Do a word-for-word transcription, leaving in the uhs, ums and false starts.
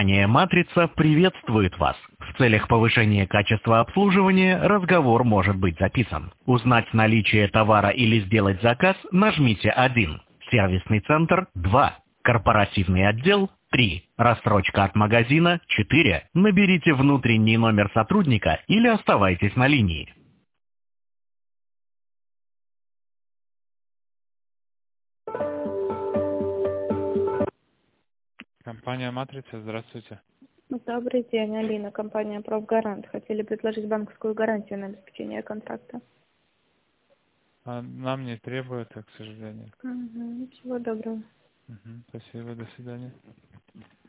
Компания «Матрица» приветствует вас. В целях повышения качества обслуживания разговор может быть записан. Узнать наличие товара или сделать заказ нажмите один. Сервисный центр два. Корпоративный отдел три. Рассрочка от магазина четыре. Наберите внутренний номер сотрудника или оставайтесь на линии. Компания «Матрица», здравствуйте. Добрый день, Алина, компания «Профгарант». Хотели предложить банковскую гарантию на обеспечение контракта. А нам не требуется, к сожалению. Угу, всего доброго. Мгм, спасибо, до свидания.